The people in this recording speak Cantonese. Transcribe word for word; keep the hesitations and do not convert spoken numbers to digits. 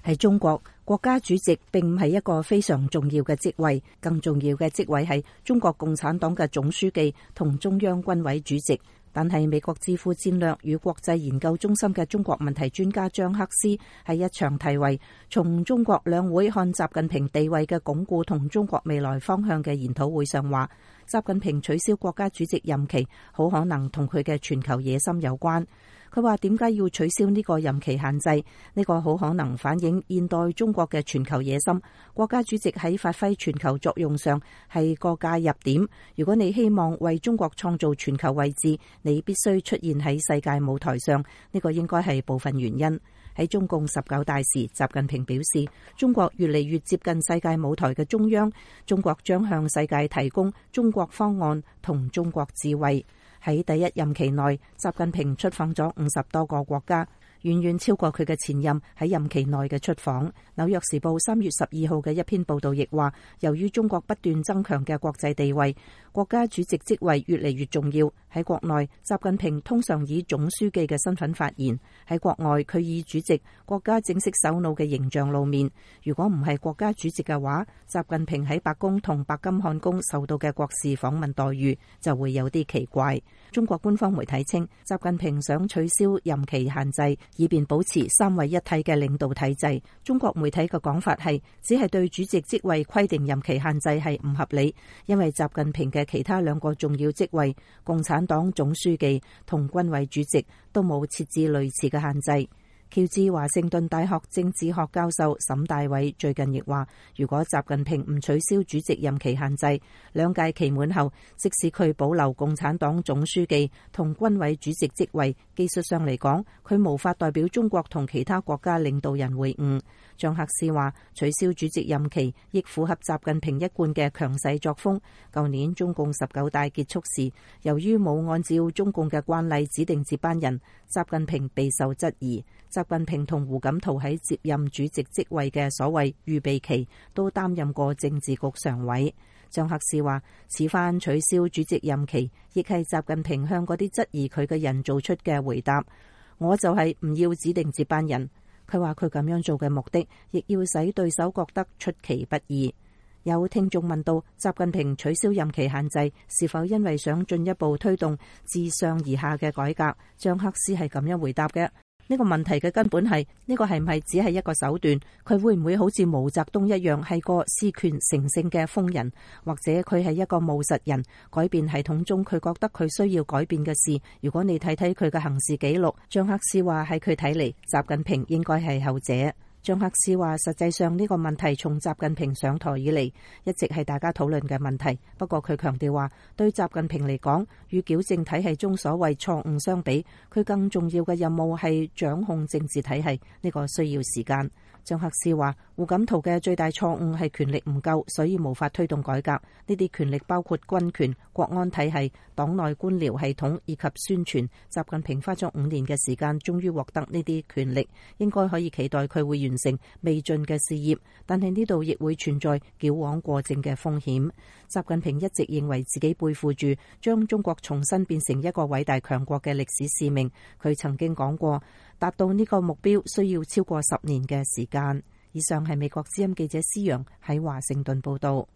喺中國，國家主席並唔係一個非常重要嘅職位，更重要嘅職位係中國共產黨嘅總書記同中央軍委主席。但係美國智庫戰略與國際研究中心嘅中國問題專家張克思喺一場題為從中國兩會看習近平地位嘅鞏固同中國未來方向嘅研討會上話，習近平取消國家主席任期好可能同佢嘅全球野心有關。佢話點解要取消呢個任期限制？呢個好可能反映現代中國嘅全球野心。國家主席喺發揮全球作用上係個介入點。如果你希望為中國創造全球位置，你必須出現喺世界舞台上。呢個應該係部分原因。喺中共十九大時，習近平表示，中國越嚟越接近世界舞台嘅中央，中國將向世界提供中國方案同中國智慧。喺第一任期內，習近平出訪咗五十多個國家，遠遠超過佢嘅前任喺任期內嘅出訪。紐約時報三月十二號嘅一篇報道亦話，由於中國不斷增強嘅國際地位，國家主席職位越嚟越重要。喺國內，習近平通常以總書記嘅身份發言；喺國外，佢以主席、國家正式首腦嘅形象露面。如果唔係國家主席嘅話，習近平喺白宮同白金漢宮受到嘅國事訪問待遇就會有啲奇怪。中國官方媒體稱，習近平想取消任期限制，以便保持三位一體嘅領導體制。中國媒體嘅講法係，只係對主席職位規定任期限制係唔合理，因為習近平嘅其他兩個重要職位，共產黨總書記同軍委主席都冇設置類似嘅限制。喬治華盛頓大學政治學教授沈大偉最近亦話，如果習近平唔取消主席任期限制，兩屆期滿後，即使佢保留共產黨總書記同軍委主席職位，技術上嚟講，佢無法代表中國同其他國家領導人會晤。張克思話，取消主席任期亦符合習近平一貫嘅強勢作風。舊年中共十九大結束時，由於冇按照中共嘅慣例指定接班人，習近平備受質疑。習近平同胡錦濤喺接任主席職位嘅所謂預備期，都擔任過政治局常委。張克思話，此番取消主席任期，亦係習近平向嗰啲質疑佢嘅人做出嘅回答。我就係唔要指定接班人。佢話佢咁樣做嘅目的，亦要使對手覺得出其不意。有聽眾問到，習近平取消任期限制，是否因為想進一步推動自上而下嘅改革？張克思係咁樣回答嘅。呢個問題嘅根本係，呢個係唔係只係一個手段？佢會唔會好似毛澤東一樣係個事權成性嘅瘋人，或者佢係一個務實人？改變系統中佢覺得佢需要改變嘅事，如果你睇睇佢嘅行事記錄，張克思話喺佢睇嚟，習近平應該係後者。張克思話，實際上呢個問題從習近平上台以嚟，一直係大家討論嘅問題。不過佢強調話，對習近平嚟講，與矯正體系中所謂錯誤相比，佢更重要嘅任務係掌控政治體系，呢個需要時間。張克思話，胡錦濤嘅最大錯誤係權力唔夠，所以無法推動改革。呢啲權力包括軍權、國安體系、黨內官僚系統以及宣傳。習近平花咗五年嘅時間，終於獲得呢啲權力，應該可以期待佢會完成未盡嘅事業。但係呢度亦會存在矯枉過正嘅風險。習近平一直認為自己背負住將中國重新變成一個偉大強國嘅歷史使命。佢曾經講過，達到呢個目標需要超過十年嘅時間。以上係美國之音記者施陽喺華盛頓報道。